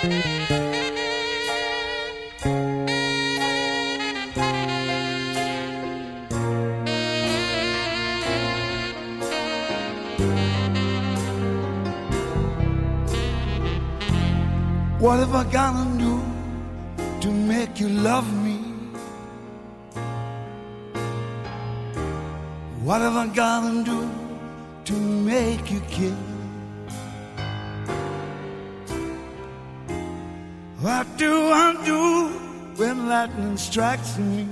What have I gotta do to make you love me? What have I gotta do to make you care? What do I do when lightning strikes me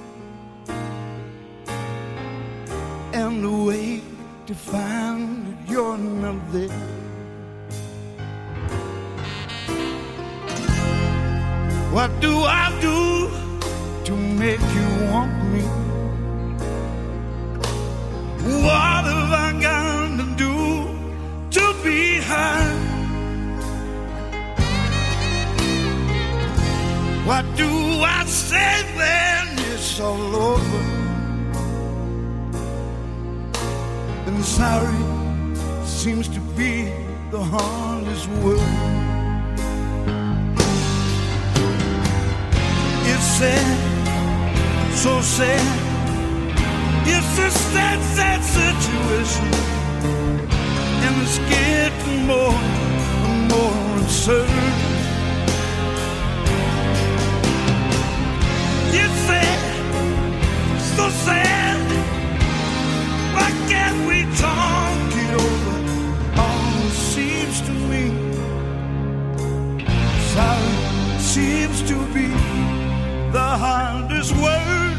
and the way to find that you're not there? What do I do to make you want me? What have I got to do to be heard? What do I say when it's all over? And sorry seems to be the hardest word. It's sad, so sad. It's a sad, sad situation, and it's getting more and more absurd. It's sad, so sad. Why can't we talk it over? All it seems to me, sorry seems to be the hardest word.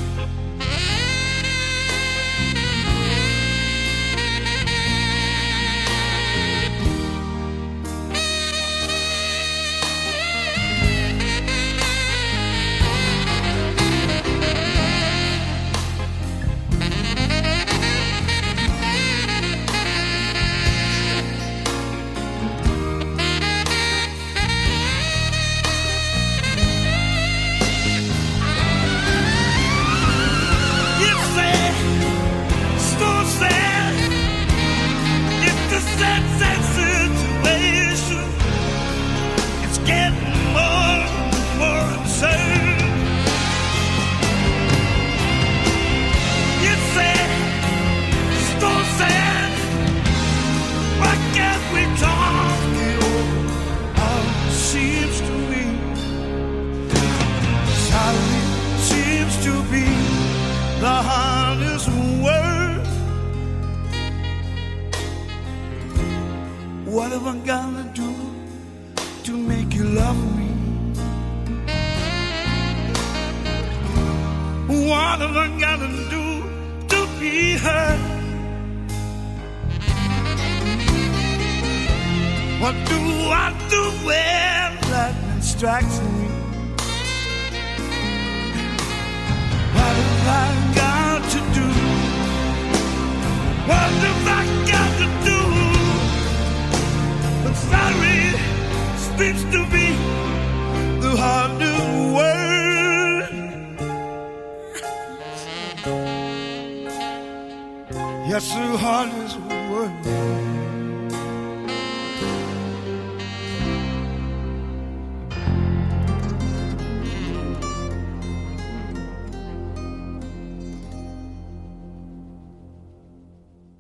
What have I gotta do to make you love me? What have I gotta do to be heard? What do I do when lightning strikes me? What have I got to do? What have I got to do? But sorry seems to be the hardest word. Yes, the hardest word.